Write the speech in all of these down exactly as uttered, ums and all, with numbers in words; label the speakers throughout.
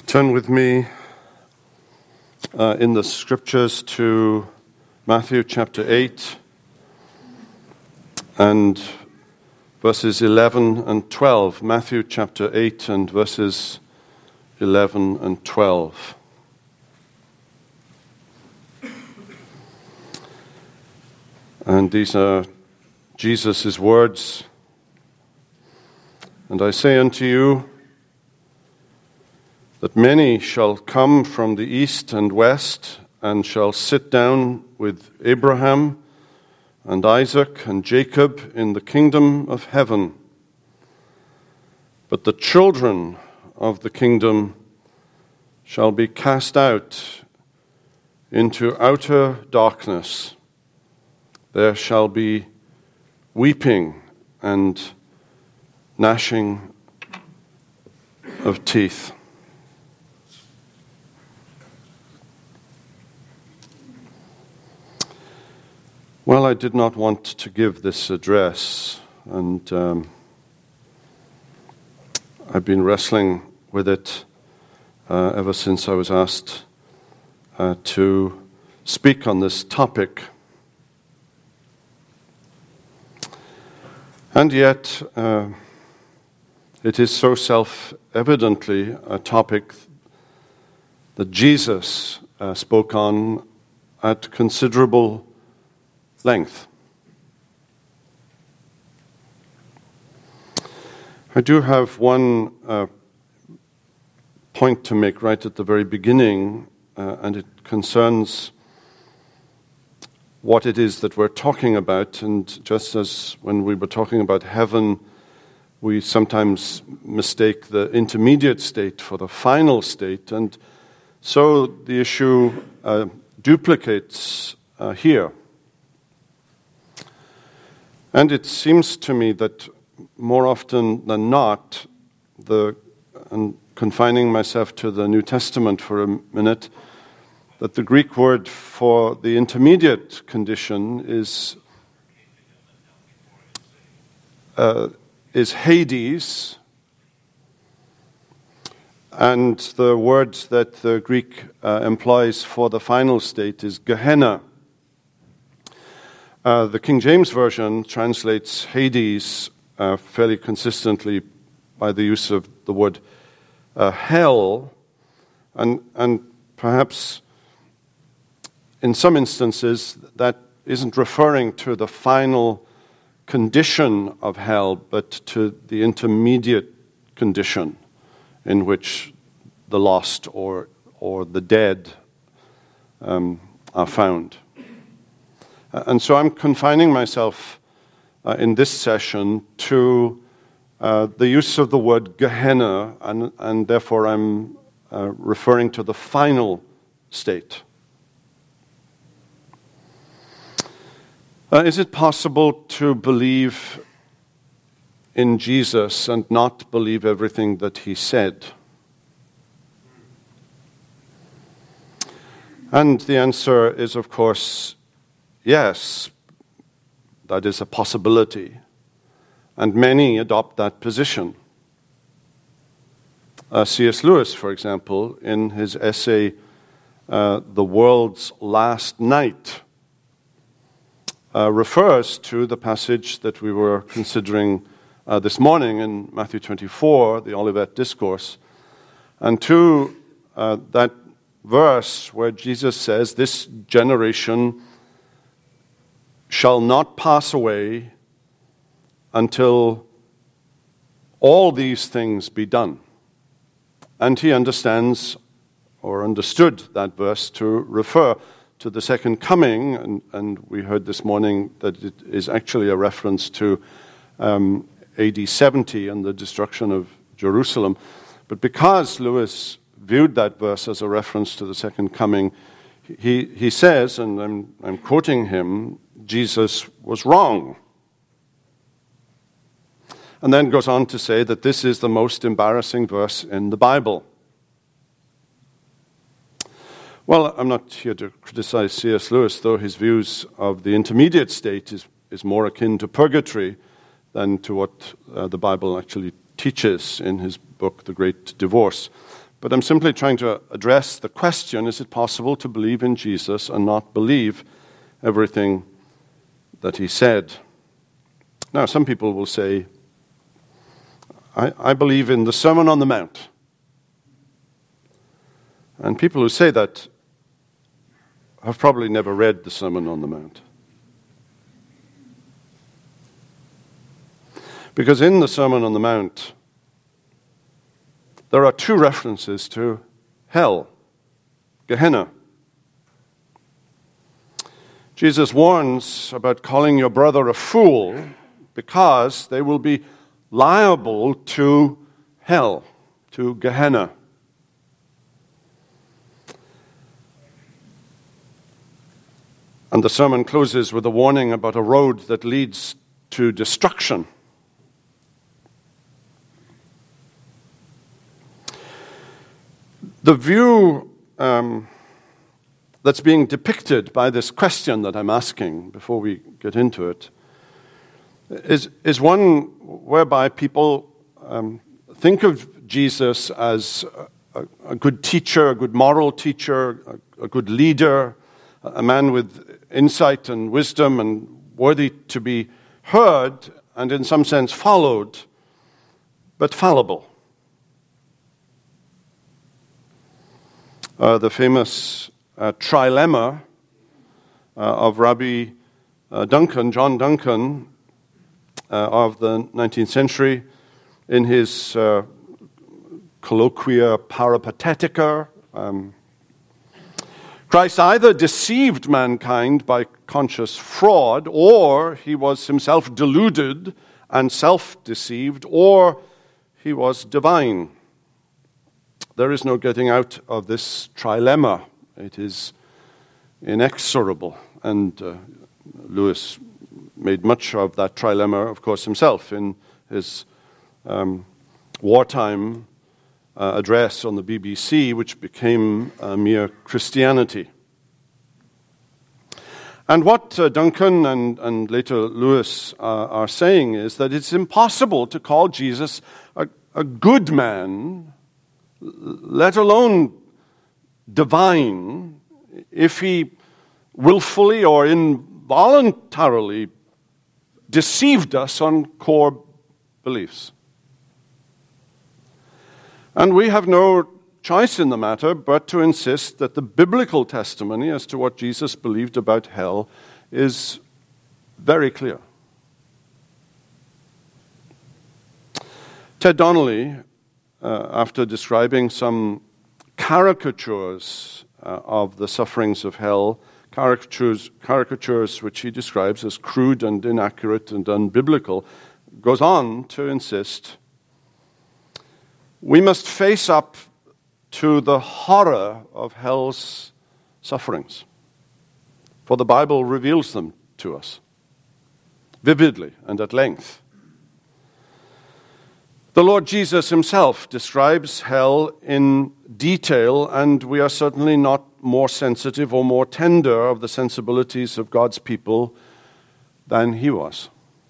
Speaker 1: Turn with me uh, in the scriptures to Matthew chapter eight and verses eleven and twelve. Matthew chapter eight and verses eleven and twelve. And these are Jesus' words. And I say unto you, that many shall come from the east and west, and shall sit down with Abraham and Isaac and Jacob in the kingdom of heaven. But the children of the kingdom shall be cast out into outer darkness. There shall be weeping and gnashing of teeth. Well, I did not want to give this address, and um, I've been wrestling with it uh, ever since I was asked uh, to speak on this topic. And yet, uh, it is so self-evidently a topic that Jesus uh, spoke on at considerable length. I do have one uh, point to make right at the very beginning, uh, and it concerns what it is that we're talking about. And just as when we were talking about heaven, we sometimes mistake the intermediate state for the final state, and so the issue uh, duplicates uh, here. And it seems to me that more often than not, the and confining myself to the New Testament for a minute, that the Greek word for the intermediate condition is uh, is Hades, and the word that the Greek uh, employs for the final state is Gehenna. Uh, the King James Version translates Hades uh, fairly consistently by the use of the word uh, hell, and, and perhaps in some instances that isn't referring to the final condition of hell, but to the intermediate condition in which the lost or, or the dead um, are found. And so I'm confining myself uh, in this session to uh, the use of the word Gehenna, and, and therefore I'm uh, referring to the final state. Uh, is it possible to believe in Jesus and not believe everything that he said? And the answer is, of course, yes, that is a possibility, and many adopt that position. Uh, C S Lewis, for example, in his essay, uh, The World's Last Night, uh, refers to the passage that we were considering uh, this morning in Matthew twenty-four, the Olivet Discourse, and to uh, that verse where Jesus says, "This generation shall not pass away until all these things be done." And he understands or understood that verse to refer to the second coming, and, and we heard this morning that it is actually a reference to um, A D seventy and the destruction of Jerusalem. But because Lewis viewed that verse as a reference to the second coming, he, he says, and I'm, I'm quoting him, Jesus was wrong. And then goes on to say that this is the most embarrassing verse in the Bible. Well, I'm not here to criticize C S Lewis, though his views of the intermediate state is, is more akin to purgatory than to what uh, the Bible actually teaches in his book, The Great Divorce. But I'm simply trying to address the question, is it possible to believe in Jesus and not believe everything that he said? Now, some people will say, I, I believe in the Sermon on the Mount. And people who say that have probably never read the Sermon on the Mount. Because in the Sermon on the Mount, there are two references to hell, Gehenna. Jesus warns about calling your brother a fool because they will be liable to hell, to Gehenna. And the sermon closes with a warning about a road that leads to destruction. The view um, that's being depicted by this question that I'm asking before we get into it is, is one whereby people um, think of Jesus as a, a good teacher, a good moral teacher, a, a good leader, a man with insight and wisdom and worthy to be heard and in some sense followed, but fallible. Uh, the famous uh, trilemma uh, of Rabbi uh, Duncan, John Duncan, uh, of the nineteenth century, in his uh, Colloquia Peripatetica, um, Christ either deceived mankind by conscious fraud, or he was himself deluded and self-deceived, or he was divine. There is no getting out of this trilemma. It is inexorable. And uh, Lewis made much of that trilemma, of course, himself in his um, wartime uh, address on the B B C, which became uh, Mere Christianity. And what uh, Duncan and, and later Lewis uh, are saying is that it's impossible to call Jesus a, a good man, let alone divine, if he willfully or involuntarily deceived us on core beliefs. And we have no choice in the matter but to insist that the biblical testimony as to what Jesus believed about hell is very clear. Ted Donnelly, uh, after describing some caricatures uh, of the sufferings of hell, caricatures, caricatures which he describes as crude and inaccurate and unbiblical, goes on to insist we must face up to the horror of hell's sufferings, for the Bible reveals them to us vividly and at length. The Lord Jesus himself describes hell in detail, and we are certainly not more sensitive or more tender of the sensibilities of God's people than he was.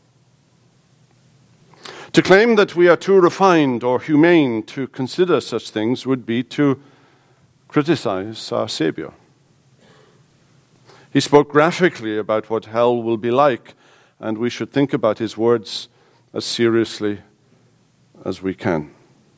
Speaker 1: To claim that we are too refined or humane to consider such things would be to criticize our Savior. He spoke graphically about what hell will be like, and we should think about his words as seriously as we can.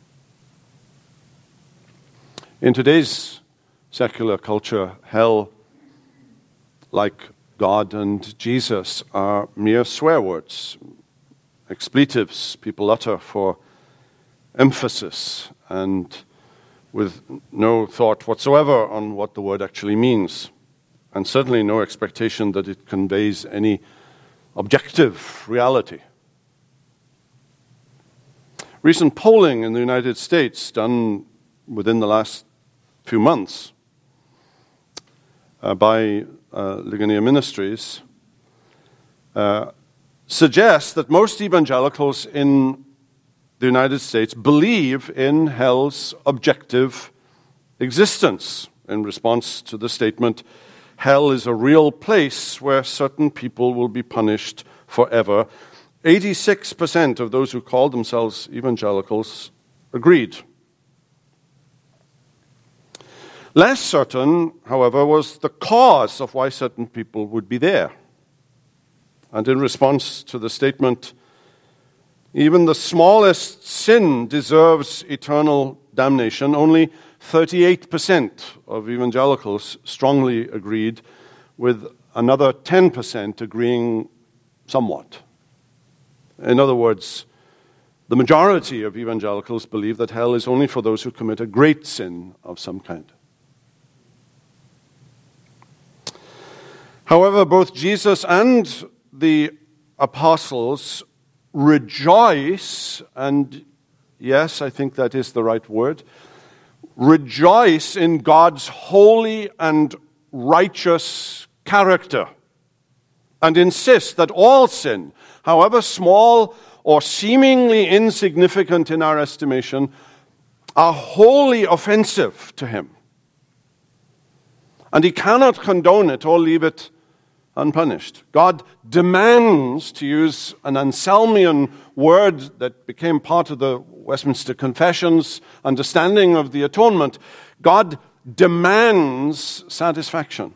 Speaker 1: In today's secular culture, hell, like God and Jesus, are mere swear words, expletives people utter for emphasis and with no thought whatsoever on what the word actually means, and certainly no expectation that it conveys any objective reality. Recent polling in the United States, done within the last few months uh, by uh, Ligonier Ministries, uh, suggests that most evangelicals in the United States believe in hell's objective existence, in response to the statement, hell is a real place where certain people will be punished forever. eighty-six percent of those who called themselves evangelicals agreed. Less certain, however, was the cause of why certain people would be there. And in response to the statement, even the smallest sin deserves eternal damnation, only thirty-eight percent of evangelicals strongly agreed, with another ten percent agreeing somewhat. In other words, the majority of evangelicals believe that hell is only for those who commit a great sin of some kind. However, both Jesus and the apostles rejoice, and yes, I think that is the right word, rejoice in God's holy and righteous character, and insist that all sin, however small or seemingly insignificant in our estimation, are wholly offensive to him. And he cannot condone it or leave it unpunished. God demands, to use an Anselmian word that became part of the Westminster Confession's understanding of the atonement, God demands satisfaction.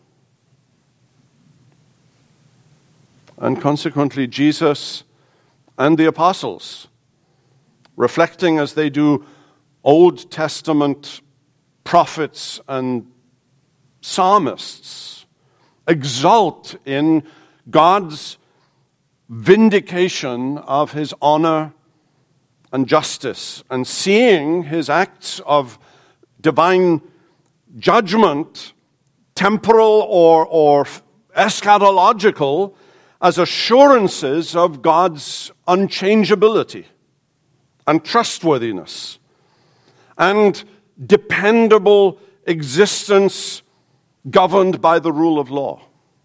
Speaker 1: And consequently, Jesus and the apostles, reflecting as they do Old Testament prophets and psalmists, exult in God's vindication of his honor and justice, and seeing his acts of divine judgment, temporal or, or eschatological, as assurances of God's unchangeability and trustworthiness and dependable existence governed by the rule of law.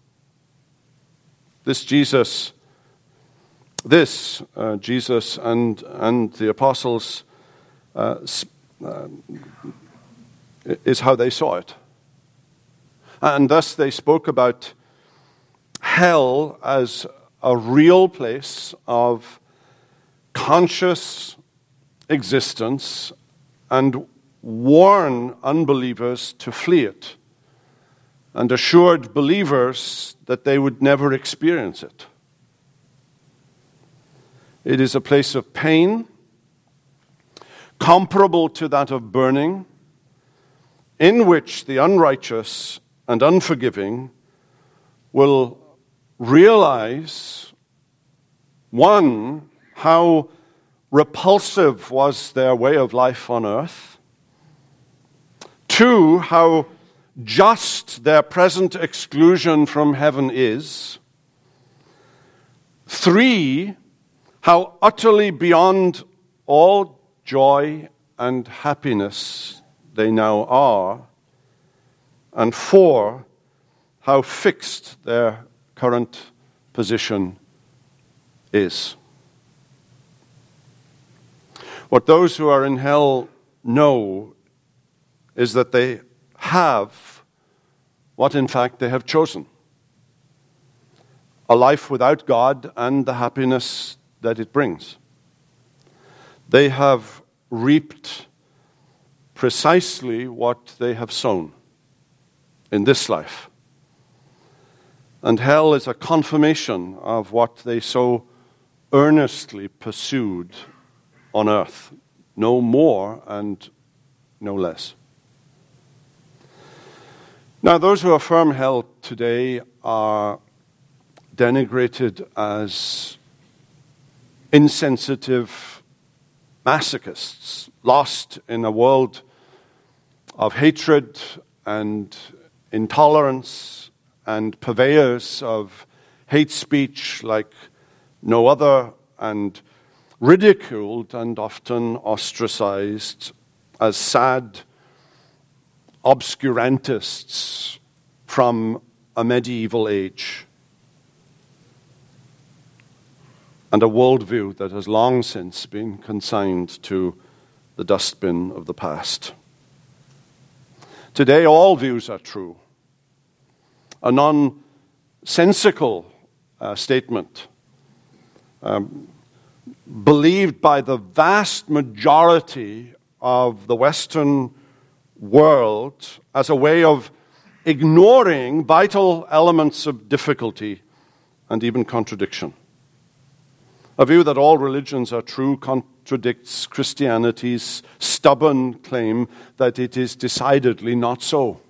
Speaker 1: This Jesus, this uh, Jesus and and the apostles uh, uh, is how they saw it, and thus they spoke about hell as a real place of conscious existence, and warn unbelievers to flee it, and assured believers that they would never experience it. It is a place of pain, comparable to that of burning, in which the unrighteous and unforgiving will realize, one, how repulsive was their way of life on earth, two, how just their present exclusion from heaven is, three, how utterly beyond all joy and happiness they now are, and four, how fixed their current position is. What those who are in hell know is that they have what in fact they have chosen: a life without God and the happiness that it brings. They have reaped precisely what they have sown in this life. And hell is a confirmation of what they so earnestly pursued on earth, no more and no less. Now, those who affirm hell today are denigrated as insensitive masochists, lost in a world of hatred and intolerance, and purveyors of hate speech like no other, and ridiculed and often ostracized as sad obscurantists from a medieval age and a worldview that has long since been consigned to the dustbin of the past. Today, all views are true. A nonsensical uh, statement um, believed by the vast majority of the Western world as a way of ignoring vital elements of difficulty and even contradiction. A view that all religions are true contradicts Christianity's stubborn claim that it is decidedly not so.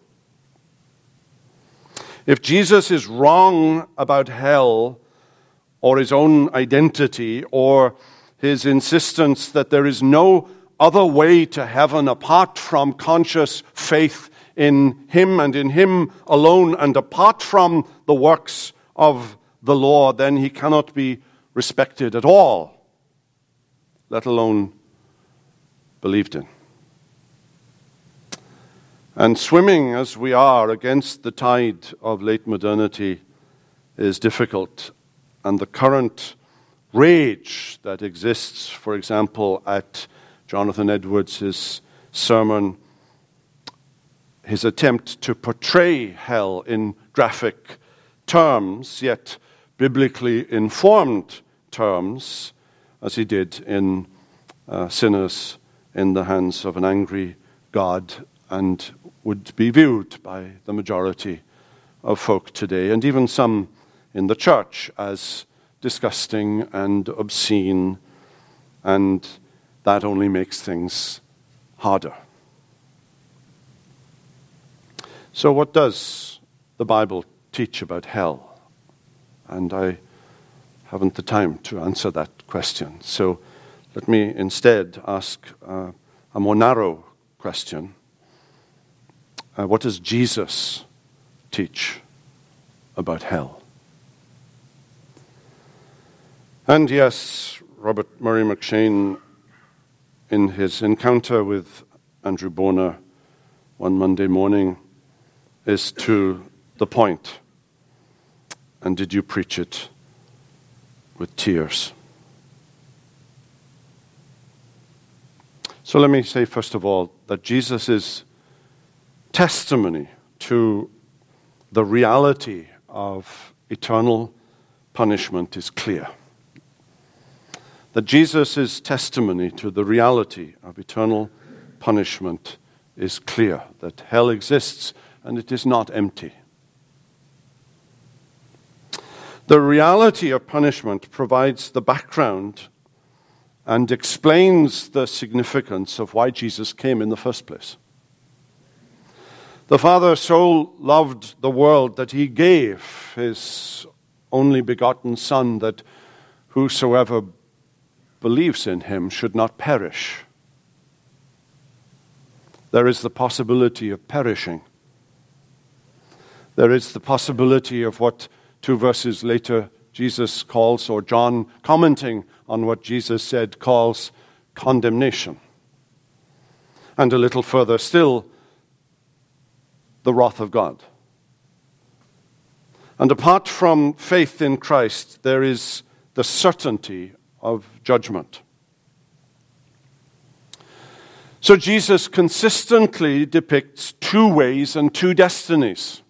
Speaker 1: If Jesus is wrong about hell, or his own identity, or his insistence that there is no other way to heaven apart from conscious faith in him and in him alone, and apart from the works of the law, then he cannot be respected at all, let alone believed in. And swimming as we are against the tide of late modernity is difficult. And the current rage that exists, for example, at Jonathan Edwards' sermon, his attempt to portray hell in graphic terms, yet biblically informed terms, as he did in uh, Sinners in the Hands of an Angry God, and would be viewed by the majority of folk today, and even some in the church, as disgusting and obscene, and that only makes things harder. So what does the Bible teach about hell? And I haven't the time to answer that question. So let me instead ask uh, a more narrow question. Uh, what does Jesus teach about hell? And yes, Robert Murray McCheyne, in his encounter with Andrew Bonar one Monday morning, is to the point. And did you preach it with tears? So let me say, first of all, that Jesus' testimony to the reality of eternal punishment is clear. That Jesus' testimony to the reality of eternal punishment is clear. That hell exists and it is not empty. The reality of punishment provides the background and explains the significance of why Jesus came in the first place. The Father so loved the world that he gave his only begotten Son, that whosoever believes in him should not perish. There is the possibility of perishing. There is the possibility of what two verses later Jesus calls, or John commenting on what Jesus said, calls condemnation. And a little further still, the wrath of God. And apart from faith in Christ, there is the certainty of judgment. So Jesus consistently depicts two ways and two destinies.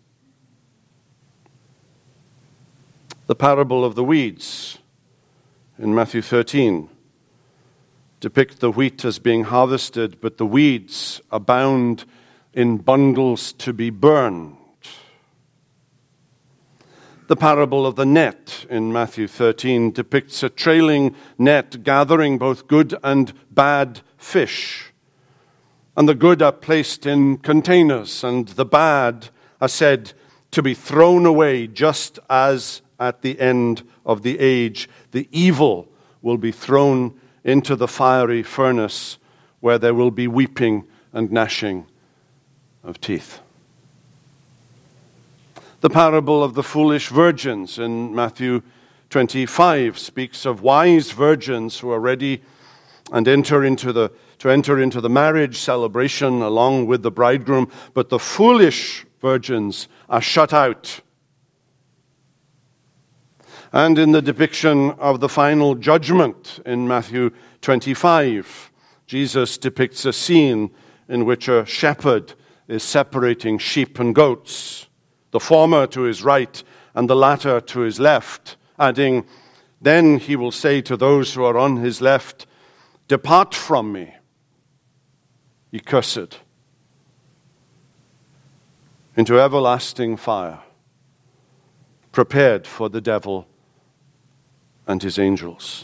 Speaker 1: The parable of the weeds in Matthew thirteen depict the wheat as being harvested, but the weeds abound in bundles to be burned. The parable of the net in Matthew thirteen depicts a trailing net gathering both good and bad fish. And the good are placed in containers, and the bad are said to be thrown away, just as at the end of the age the evil will be thrown into the fiery furnace, where there will be weeping and gnashing of teeth. The parable of the foolish virgins in Matthew twenty-five speaks of wise virgins who are ready and enter into the to enter into the marriage celebration along with the bridegroom, but the foolish virgins are shut out. And in the depiction of the final judgment in Matthew twenty-five, Jesus depicts a scene in which a shepherd is separating sheep and goats, the former to his right and the latter to his left, adding, "Then he will say to those who are on his left, 'Depart from me, ye cursed, into everlasting fire, prepared for the devil and his angels.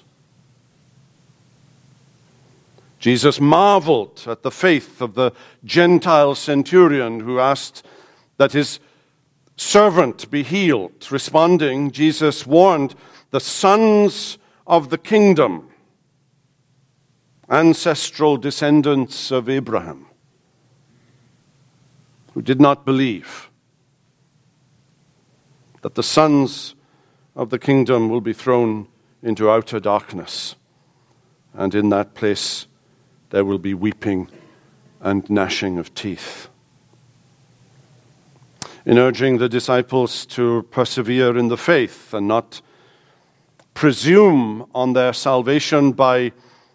Speaker 1: Jesus marveled at the faith of the Gentile centurion who asked that his servant be healed. Responding, Jesus warned the sons of the kingdom, ancestral descendants of Abraham, who did not believe, that the sons of the kingdom will be thrown into outer darkness, and in that place there will be weeping and gnashing of teeth. In urging the disciples to persevere in the faith and not presume on their salvation by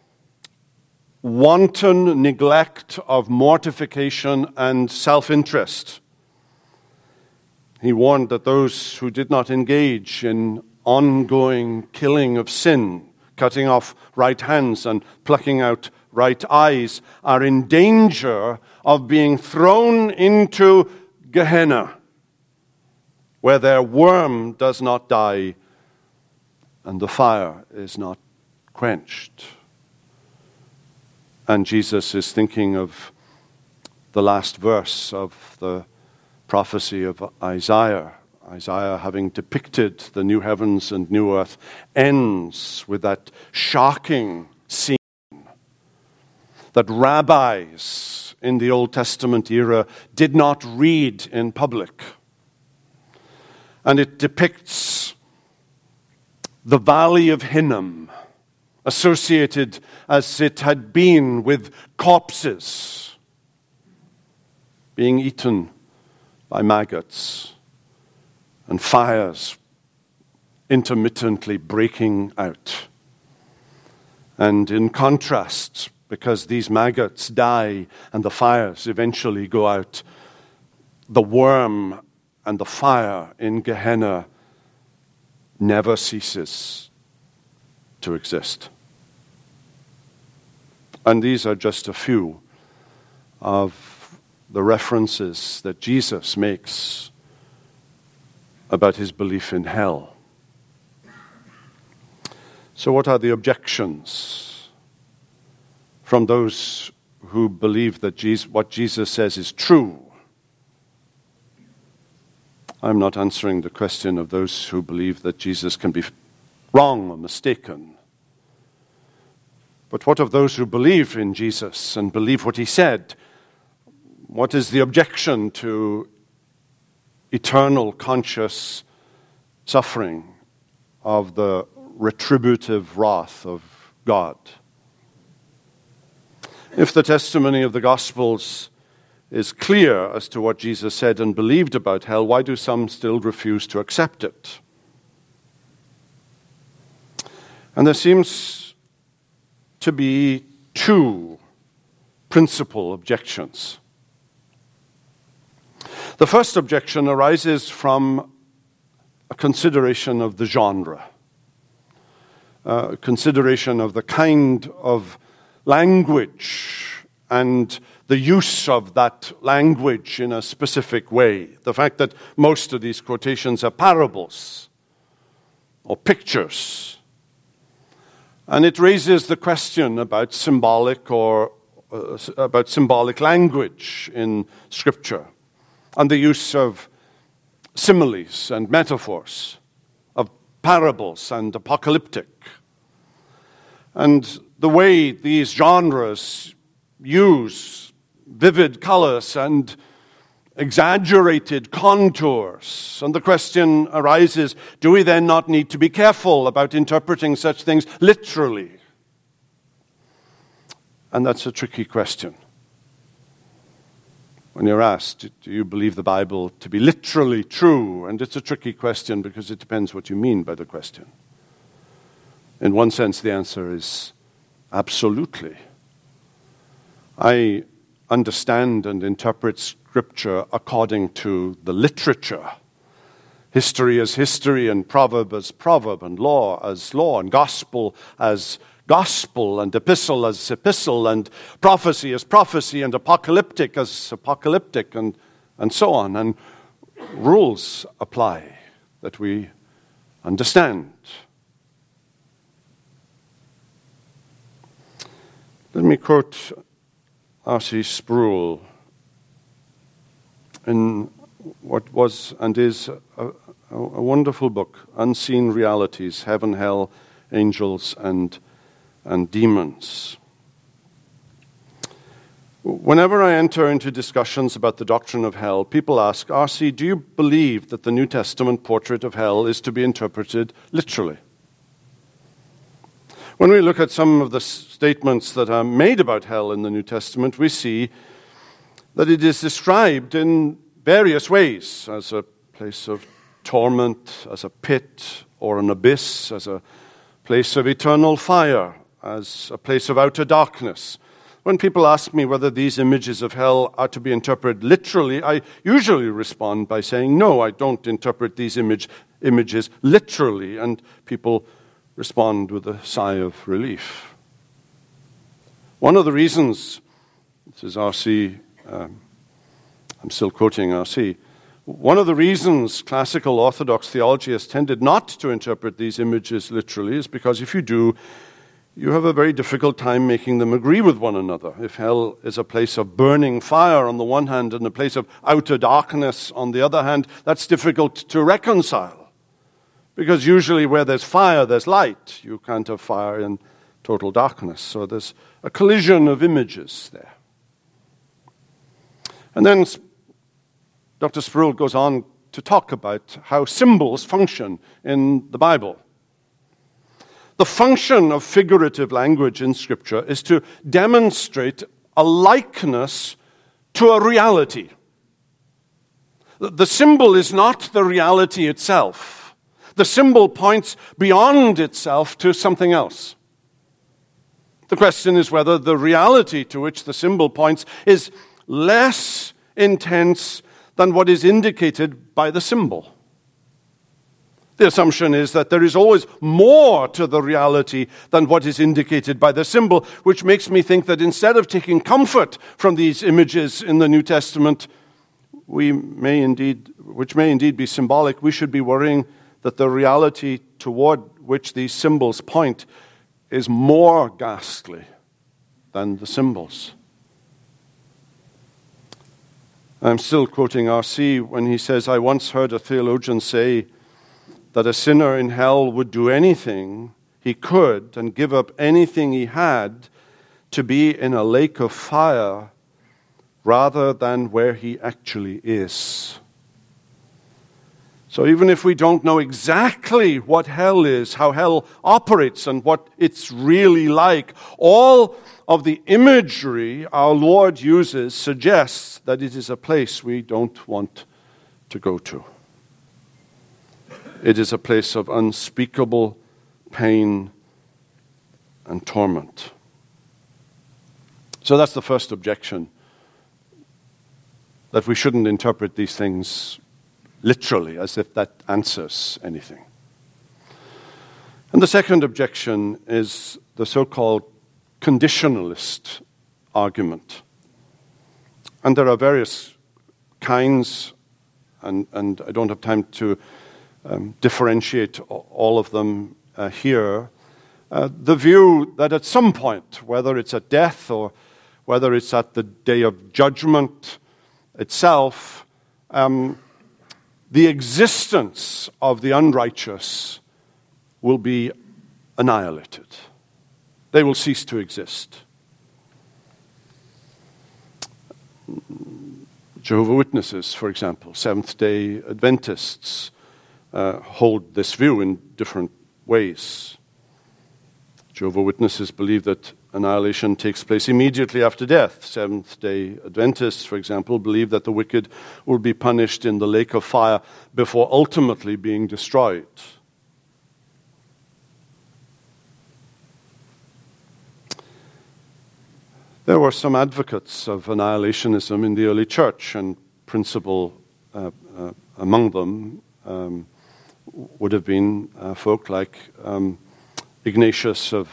Speaker 1: wanton neglect of mortification and self-interest, he warned that those who did not engage in ongoing killing of sin, cutting off right hands and plucking out right eyes, are in danger of being thrown into Gehenna, where their worm does not die and the fire is not quenched. And Jesus is thinking of the last verse of the prophecy of Isaiah. Isaiah, having depicted the new heavens and new earth, ends with that shocking scene that rabbis in the Old Testament era did not read in public. And it depicts the valley of Hinnom, associated as it had been with corpses being eaten by maggots and fires intermittently breaking out. And in contrast, because these maggots die and the fires eventually go out, the worm and the fire in Gehenna never ceases to exist. And these are just a few of the references that Jesus makes about his belief in hell. So what are the objections from those who believe that Jesus, what Jesus says is true? I'm not answering the question of those who believe that Jesus can be wrong or mistaken. But what of those who believe in Jesus and believe what he said? What is the objection to eternal conscious suffering of the retributive wrath of God? If the testimony of the Gospels is clear as to what Jesus said and believed about hell, why do some still refuse to accept it? And there seems to be two principal objections. The first objection arises from a consideration of the genre, a consideration of the kind of language and the use of that language in a specific way. The fact that most of these quotations are parables or pictures. And it raises the question about symbolic or uh, about symbolic language in Scripture and the use of similes and metaphors, of parables and apocalyptic. And the way these genres use vivid colors and exaggerated contours. And the question arises, do we then not need to be careful about interpreting such things literally? And that's a tricky question. When you're asked, do you believe the Bible to be literally true? And it's a tricky question because it depends what you mean by the question. In one sense, the answer is absolutely. I understand and interpret Scripture according to the literature. History as history, and proverb as proverb, and law as law, and gospel as gospel, and epistle as epistle, and prophecy as prophecy, and apocalyptic as apocalyptic, and and so on. And rules apply that we understand. Let me quote R C Sproul in what was and is a, a, a wonderful book, Unseen Realities, Heaven, Hell, Angels, and, and Demons. Whenever I enter into discussions about the doctrine of hell, people ask, R C, do you believe that the New Testament portrait of hell is to be interpreted literally? When we look at some of the statements that are made about hell in the New Testament, we see that it is described in various ways, as a place of torment, as a pit or an abyss, as a place of eternal fire, as a place of outer darkness. When people ask me whether these images of hell are to be interpreted literally, I usually respond by saying, no, I don't interpret these image, images literally, and people respond with a sigh of relief. One of the reasons, this is R C, um, I'm still quoting R C, one of the reasons classical Orthodox theology has tended not to interpret these images literally is because if you do, you have a very difficult time making them agree with one another. If hell is a place of burning fire on the one hand and a place of outer darkness on the other hand, that's difficult to reconcile. Because usually where there's fire, there's light. You can't have fire in total darkness. So there's a collision of images there. And then Doctor Sproul goes on to talk about how symbols function in the Bible. The function of figurative language in Scripture is to demonstrate a likeness to a reality. The symbol is not the reality itself. The symbol points beyond itself to something else. The question is whether the reality to which the symbol points is less intense than what is indicated by the symbol. The assumption is that there is always more to the reality than what is indicated by the symbol, which makes me think that instead of taking comfort from these images in the New Testament, we may indeed, which may indeed be symbolic, we should be worrying that the reality toward which these symbols point is more ghastly than the symbols. I'm still quoting R C when he says, I once heard a theologian say that a sinner in hell would do anything he could and give up anything he had to be in a lake of fire rather than where he actually is. So even if we don't know exactly what hell is, how hell operates, and what it's really like, all of the imagery our Lord uses suggests that it is a place we don't want to go to. It is a place of unspeakable pain and torment. So that's the first objection, that we shouldn't interpret these things literally, as if that answers anything. And the second objection is the so-called conditionalist argument. And there are various kinds, and, and I don't have time to um, differentiate all of them uh, here. Uh, the view that at some point, whether it's at death or whether it's at the day of judgment itself, um, the existence of the unrighteous will be annihilated. They will cease to exist. Jehovah's Witnesses, for example, Seventh-day Adventists, uh, hold this view in different ways. Jehovah's Witnesses believe that annihilation takes place immediately after death. Seventh-day Adventists, for example, believe that the wicked will be punished in the lake of fire before ultimately being destroyed. There were some advocates of annihilationism in the early church, and principal uh, uh, among them um, would have been uh, folk like um, Ignatius of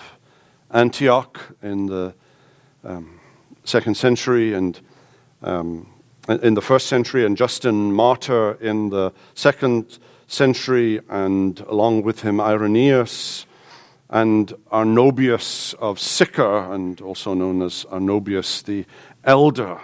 Speaker 1: Antioch in the um, second century, and um, in the first century, and Justin Martyr in the second century, and along with him Irenaeus and Arnobius of Sychar, and also known as Arnobius the Elder.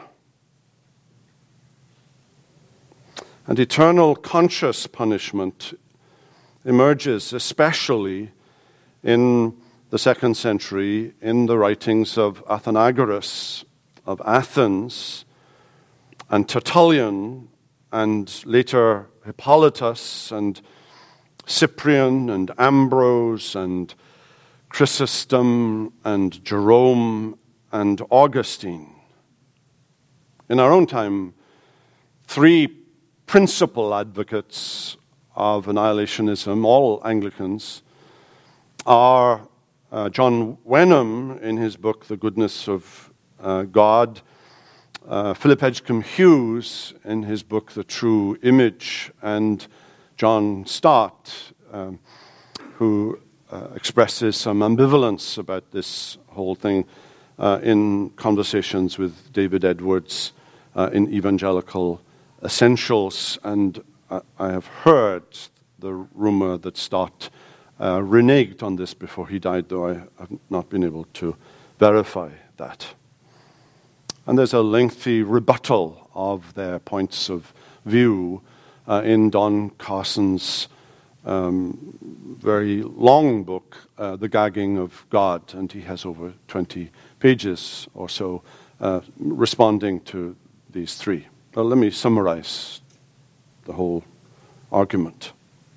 Speaker 1: And eternal conscious punishment emerges especially in the second century in the writings of Athenagoras of Athens and Tertullian, and later Hippolytus and Cyprian and Ambrose and Chrysostom and Jerome and Augustine. In our own time, three principal advocates of annihilationism, all Anglicans, are uh, John Wenham in his book, The Goodness of uh, God, uh, Philip Edgecombe Hughes in his book, The True Image, and John Stott, um, who uh, expresses some ambivalence about this whole thing uh, in conversations with David Edwards uh, in Evangelical Essentials. And uh, I have heard the rumor that Stott uh, reneged on this before he died, though I have not been able to verify that. And there's a lengthy rebuttal of their points of view uh, in Don Carson's um, very long book, uh, The Gagging of God, and he has over twenty pages or so uh, responding to these three. Well, let me summarize the whole argument.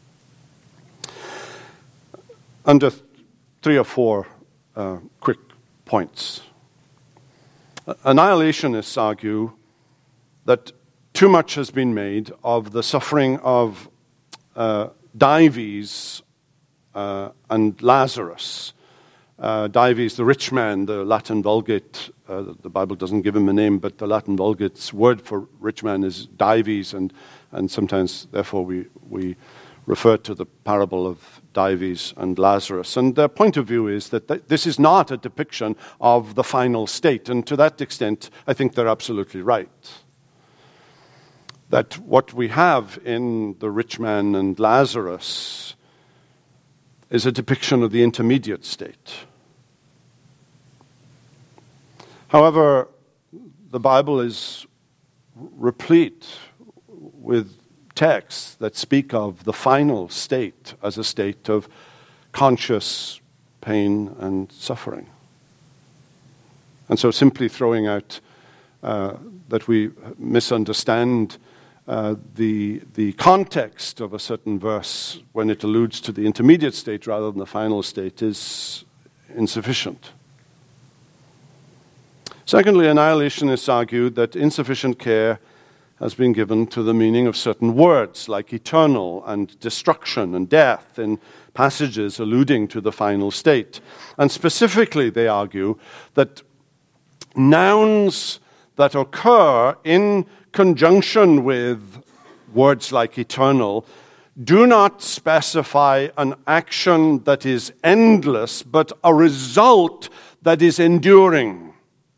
Speaker 1: Under th- three or four uh, quick points. Annihilationists argue that too much has been made of the suffering of uh, Dives uh, and Lazarus. Uh, Dives, the rich man, the Latin Vulgate, uh, the Bible doesn't give him a name, but the Latin Vulgate's word for rich man is Dives, and, and sometimes, therefore, we, we refer to the parable of Dives and Lazarus. And their point of view is that th- this is not a depiction of the final state, and to that extent, I think they're absolutely right. That what we have in the rich man and Lazarus is a depiction of the intermediate state. However, the Bible is replete with texts that speak of the final state as a state of conscious pain and suffering. And so simply throwing out uh, that we misunderstand Uh, the, the context of a certain verse when it alludes to the intermediate state rather than the final state is insufficient. Secondly, annihilationists argue that insufficient care has been given to the meaning of certain words like eternal and destruction and death in passages alluding to the final state. And specifically, they argue that nouns that occur in conjunction with words like eternal do not specify an action that is endless, but a result that is enduring.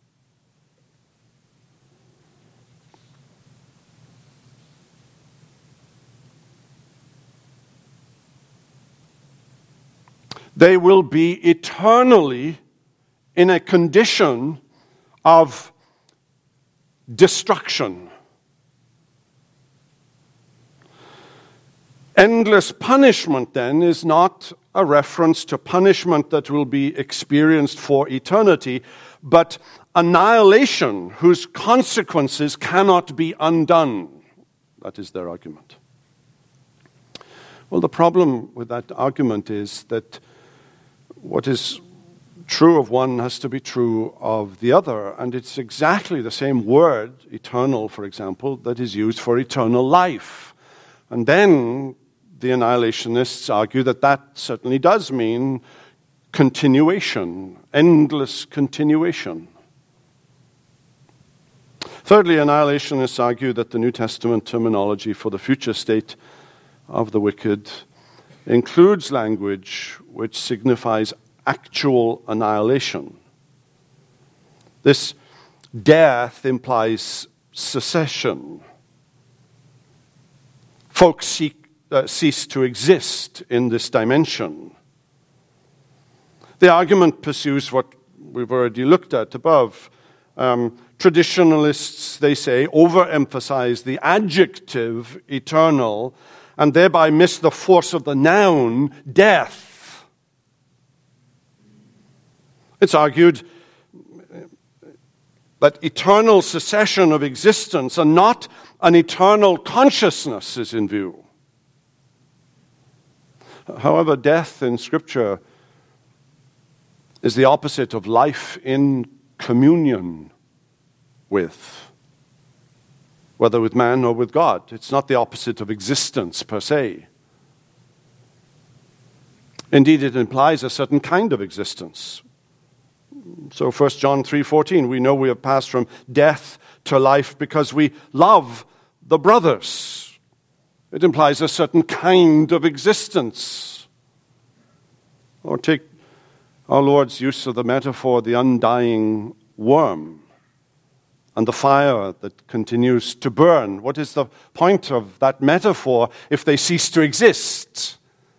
Speaker 1: They will be eternally in a condition of destruction. Endless punishment, then, is not a reference to punishment that will be experienced for eternity, but annihilation whose consequences cannot be undone. That is their argument. Well, the problem with that argument is that what is true of one has to be true of the other, and it's exactly the same word, eternal, for example, that is used for eternal life. And then the annihilationists argue that that certainly does mean continuation, endless continuation. Thirdly, annihilationists argue that the New Testament terminology for the future state of the wicked includes language which signifies actual annihilation. This death implies secession. Folks seek, uh, cease to exist in this dimension. The argument pursues what we've already looked at above. Um, traditionalists, they say, overemphasize the adjective eternal and thereby miss the force of the noun death. It's argued that eternal cessation of existence and not an eternal consciousness is in view. However, death in Scripture is the opposite of life in communion with, whether with man or with God. It's not the opposite of existence per se. Indeed, it implies a certain kind of existence. So First John three fourteen, we know we have passed from death to life because we love the brothers. It implies a certain kind of existence. Or take our Lord's use of the metaphor, the undying worm and the fire that continues to burn. What is the point of that metaphor if they cease to exist?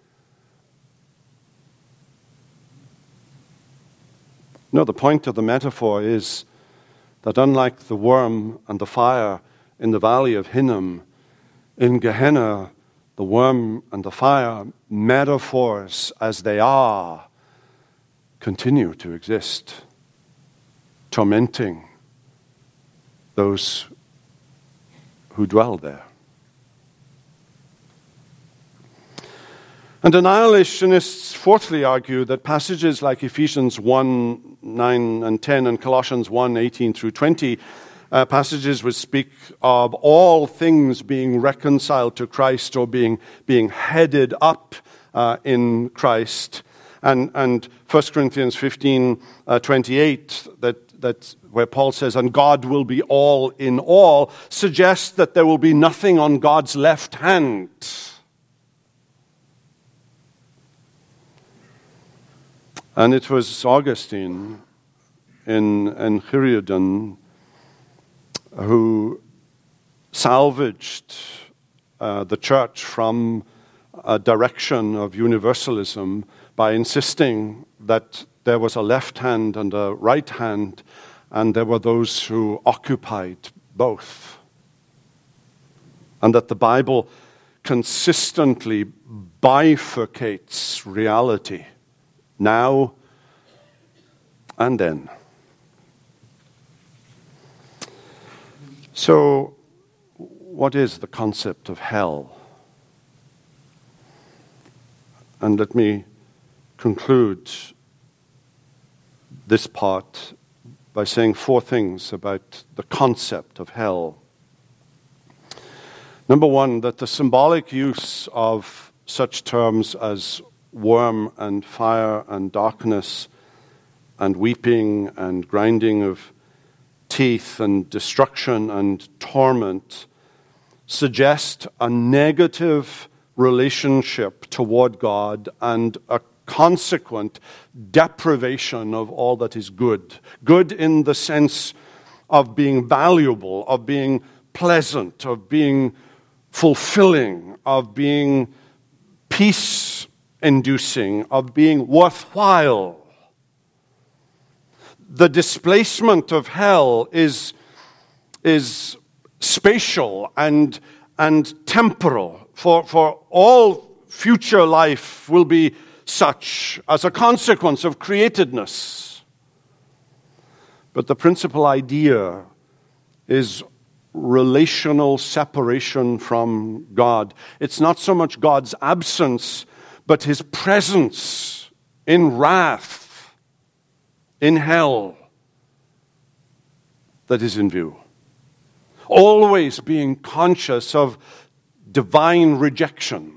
Speaker 1: No, the point of the metaphor is that unlike the worm and the fire in the valley of Hinnom, in Gehenna, the worm and the fire, metaphors as they are, continue to exist, tormenting those who dwell there. And annihilationists fourthly argue that passages like Ephesians one, nine and ten and Colossians one, eighteen through twenty, uh, passages which speak of all things being reconciled to Christ or being, being headed up uh, in Christ. And, and First Corinthians fifteen, uh, twenty-eight, that, that where Paul says, and God will be all in all, suggests that there will be nothing on God's left hand. And it was Augustine in Enchiridion who salvaged uh, the church from a direction of universalism by insisting that there was a left hand and a right hand, and there were those who occupied both. And that the Bible consistently bifurcates reality, now and then. So, what is the concept of hell? And let me conclude this part by saying four things about the concept of hell. Number one, that the symbolic use of such terms as worm and fire and darkness and weeping and grinding of teeth and destruction and torment suggest a negative relationship toward God and a consequent deprivation of all that is good. Good in the sense of being valuable, of being pleasant, of being fulfilling, of being peace-inducing, of being worthwhile. The displacement of hell is, is spatial and, and temporal. For, for all future life will be such as a consequence of createdness. But the principal idea is relational separation from God. It's not so much God's absence, but his presence in wrath, in hell, that is in view. Always being conscious of divine rejection,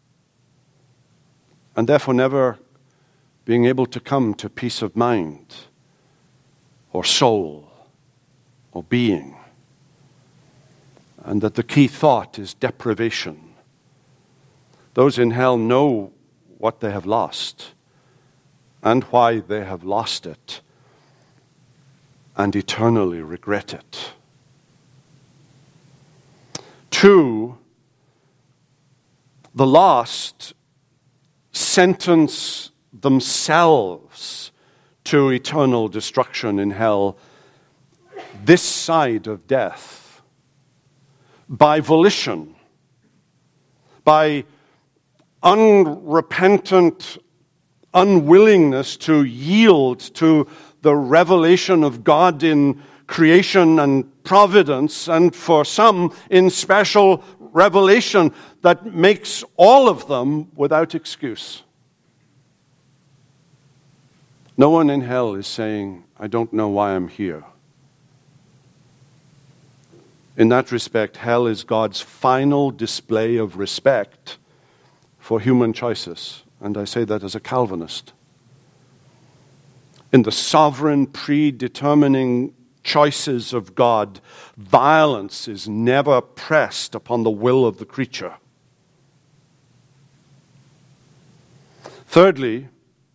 Speaker 1: and therefore never being able to come to peace of mind, or soul, or being. And that the key thought is deprivation. Those in hell know what they have lost, and why they have lost it, and eternally regret it. Two, the lost sentence themselves to eternal destruction in hell this side of death by volition, by unrepentant unwillingness to yield to the revelation of God in creation and providence, and for some in special revelation that makes all of them without excuse. No one in hell is saying, I don't know why I'm here. In that respect, hell is God's final display of respect for human choices. And I say that as a Calvinist. In the sovereign, predetermining choices of God, violence is never pressed upon the will of the creature. Thirdly,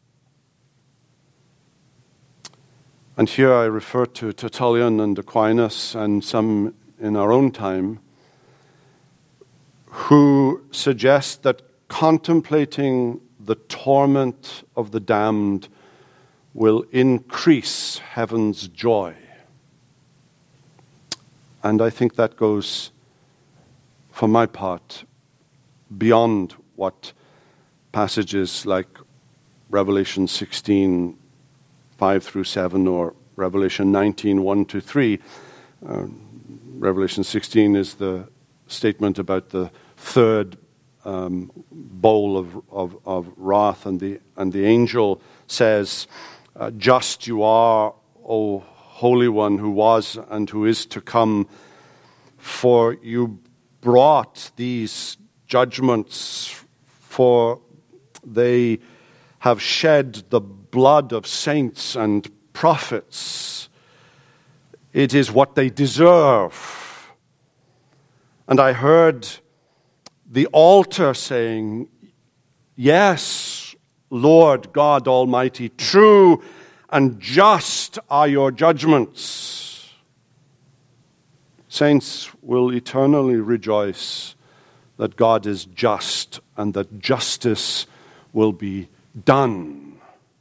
Speaker 1: and here I refer to Tertullian and Aquinas and some in our own time, who suggest that contemplating the torment of the damned will increase heaven's joy. And I think that goes, for my part, beyond what passages like Revelation sixteen, five through seven, or Revelation nineteen, one to three. Uh, Revelation sixteen is the statement about the third um, bowl of, of, of wrath, and the, and the angel says, uh, just you are, O Holy One, who was and who is to come, for you brought these judgments, for they have shed the blood of saints and prophets. It is what they deserve. And I heard the altar saying, yes, Lord God Almighty, true and just are your judgments. Saints will eternally rejoice that God is just and that justice will be done.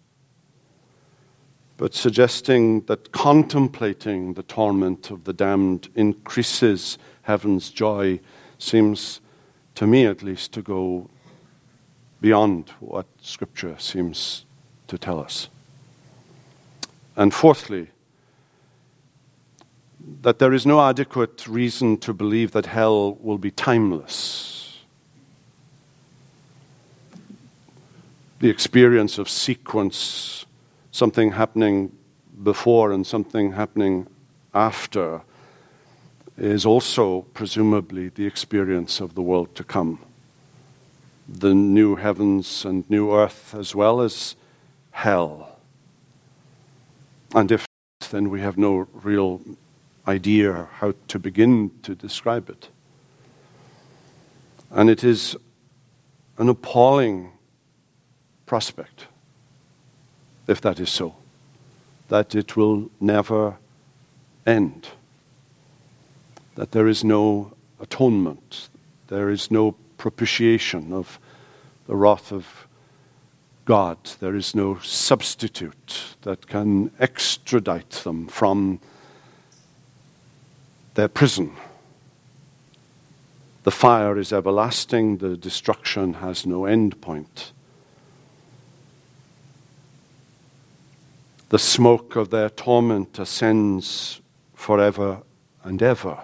Speaker 1: But suggesting that contemplating the torment of the damned increases heaven's joy seems, to me at least, to go beyond what Scripture seems to tell us. And fourthly, that there is no adequate reason to believe that hell will be timeless. The experience of sequence, something happening before and something happening after, is also presumably the experience of the world to come. The new heavens and new earth, as well as hell. And if not, then we have no real idea how to begin to describe it. And it is an appalling prospect, if that is so, that it will never end, that there is no atonement, there is no propitiation of the wrath of God, there is no substitute that can extradite them from their prison. The fire is everlasting, the destruction has no end point. The smoke of their torment ascends forever and ever.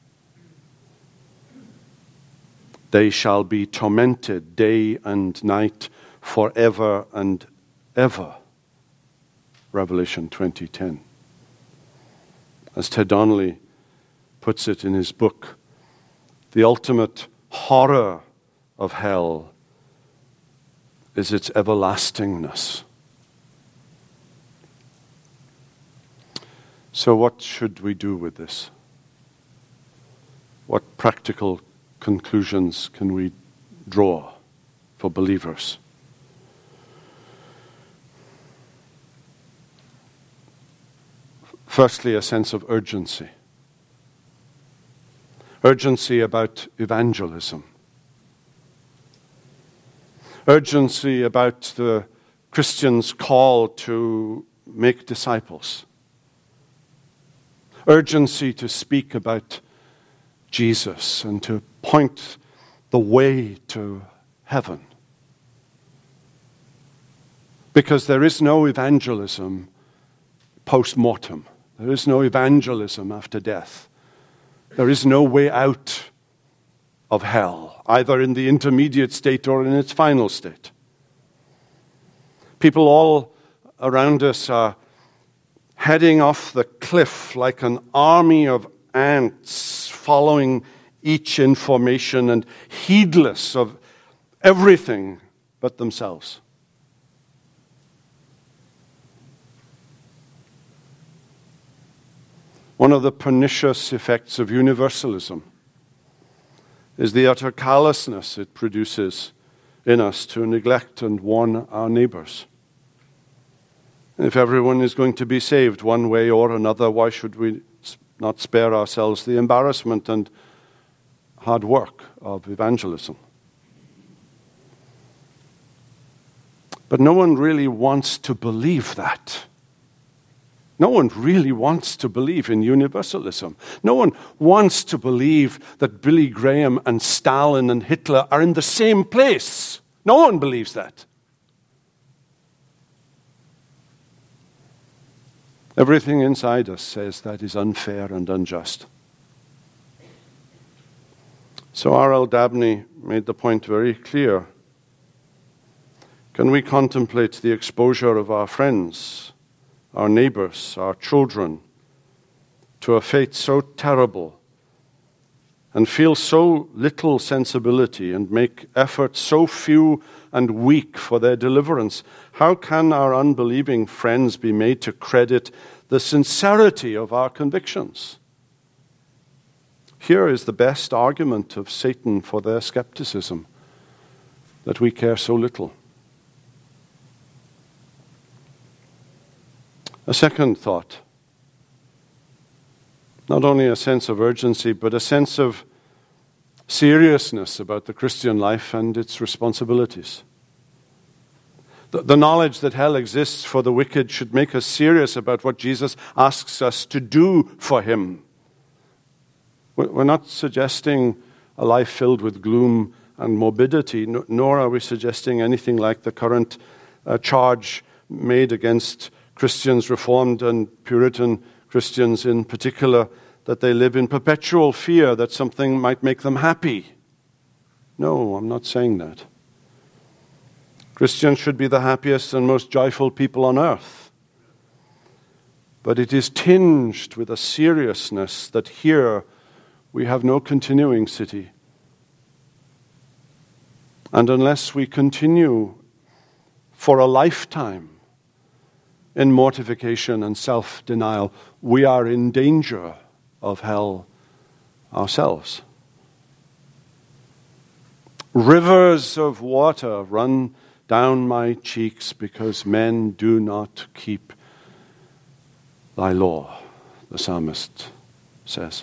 Speaker 1: They shall be tormented day and night forever and ever. Revelation twenty ten. As Ted Donnelly puts it in his book, the ultimate horror of hell is its everlastingness. So what should we do with this? What practical conclusions can we draw for believers? Firstly, a sense of urgency. urgency about evangelism, urgency about the Christian's call to make disciples, urgency to speak about Jesus and to point the way to heaven. Because there is no evangelism post-mortem. There is no evangelism after death. There is no way out of hell, either in the intermediate state or in its final state. People all around us are heading off the cliff like an army of ants, following each information and heedless of everything but themselves. One of the pernicious effects of universalism is the utter callousness it produces in us to neglect and warn our neighbors. If everyone is going to be saved one way or another, why should we not spare ourselves the embarrassment and hard work of evangelism? But no one really wants to believe that. No one really wants to believe in universalism. No one wants to believe that Billy Graham and Stalin and Hitler are in the same place. No one believes that. Everything inside us says that is unfair and unjust. So R L Dabney made the point very clear. Can we contemplate the exposure of our friends, our neighbors, our children, to a fate so terrible, and feel so little sensibility and make efforts so few and weak for their deliverance? How can our unbelieving friends be made to credit the sincerity of our convictions? Here is the best argument of Satan for their skepticism, that we care so little. A second thought, not only a sense of urgency, but a sense of seriousness about the Christian life and its responsibilities. The, the knowledge that hell exists for the wicked should make us serious about what Jesus asks us to do for him. We're not suggesting a life filled with gloom and morbidity, nor are we suggesting anything like the current uh, charge made against Christians, Reformed and Puritan Christians in particular, that they live in perpetual fear that something might make them happy. No, I'm not saying that. Christians should be the happiest and most joyful people on earth. But it is tinged with a seriousness that here we have no continuing city. And unless we continue for a lifetime in mortification and self-denial, we are in danger of hell ourselves. Rivers of water run down my cheeks because men do not keep thy law, the psalmist says.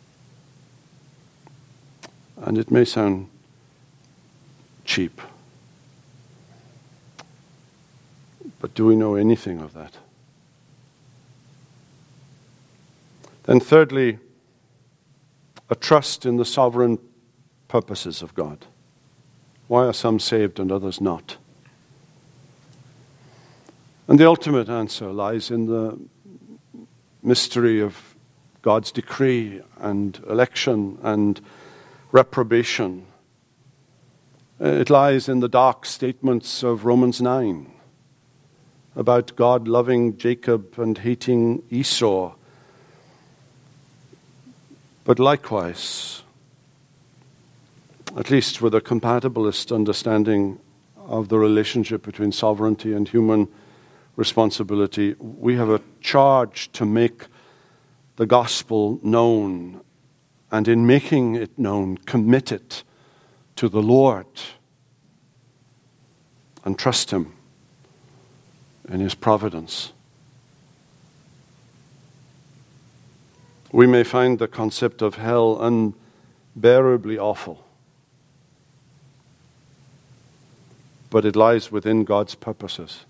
Speaker 1: And it may sound cheap, but do we know anything of that? Then thirdly, a trust in the sovereign purposes of God. Why are some saved and others not? And the ultimate answer lies in the mystery of God's decree and election and reprobation. It lies in the dark statements of Romans nine about God loving Jacob and hating Esau. But likewise, at least with a compatibilist understanding of the relationship between sovereignty and human responsibility, we have a charge to make the gospel known, and in making it known, commit it to the Lord and trust him in his providence. We may find the concept of hell unbearably awful. But it lies within God's purposes.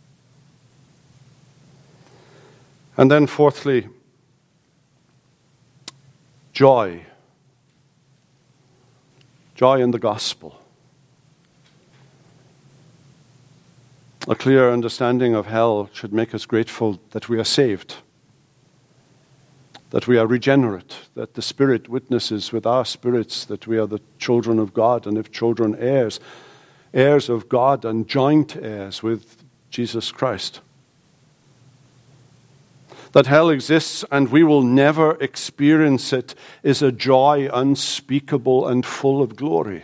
Speaker 1: And then fourthly, joy. Joy in the gospel. A clear understanding of hell should make us grateful that we are saved, that we are regenerate, that the Spirit witnesses with our spirits that we are the children of God, and if children, heirs, heirs of God and joint heirs with Jesus Christ. That hell exists and we will never experience it is a joy unspeakable and full of glory.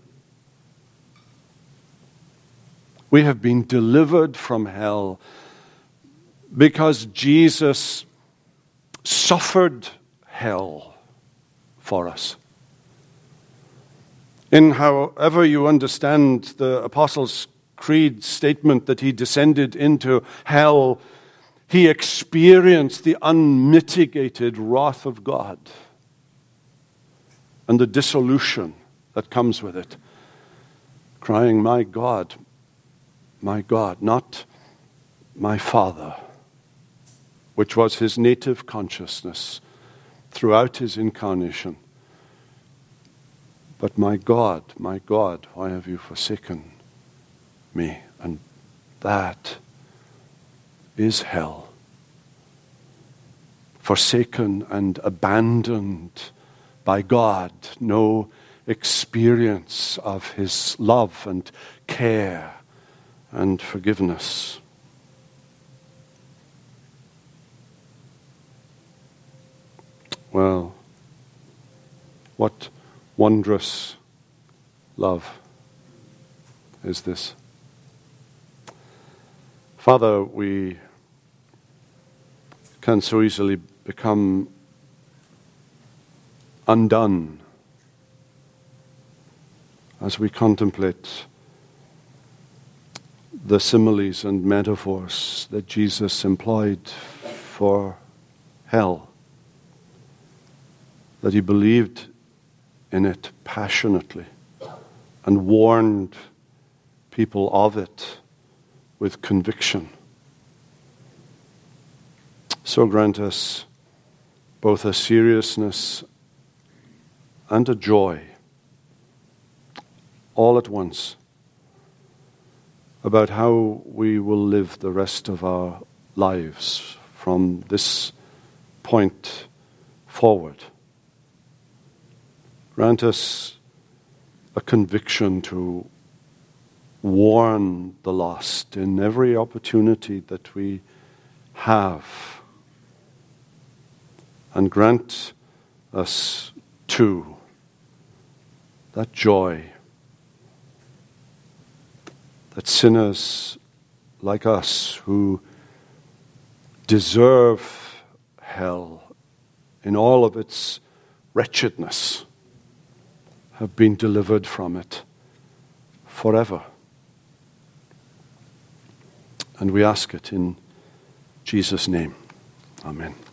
Speaker 1: We have been delivered from hell because Jesus suffered hell for us. In however you understand the Apostles' Creed statement that he descended into hell, he experienced the unmitigated wrath of God and the dissolution that comes with it, crying, "My God, my God," not "my Father," which was his native consciousness throughout his incarnation. But "my God, my God, why have you forsaken me?" And that is hell. Forsaken and abandoned by God, no experience of his love and care and forgiveness. Well, what wondrous love is this. Father, we can so easily become undone as we contemplate the similes and metaphors that Jesus employed for hell, that he believed in it passionately and warned people of it with conviction. So grant us both a seriousness and a joy all at once about how we will live the rest of our lives from this point forward. Grant us a conviction to warn the lost in every opportunity that we have. And grant us, too, that joy that sinners like us who deserve hell in all of its wretchedness have been delivered from it forever. And we ask it in Jesus' name. Amen.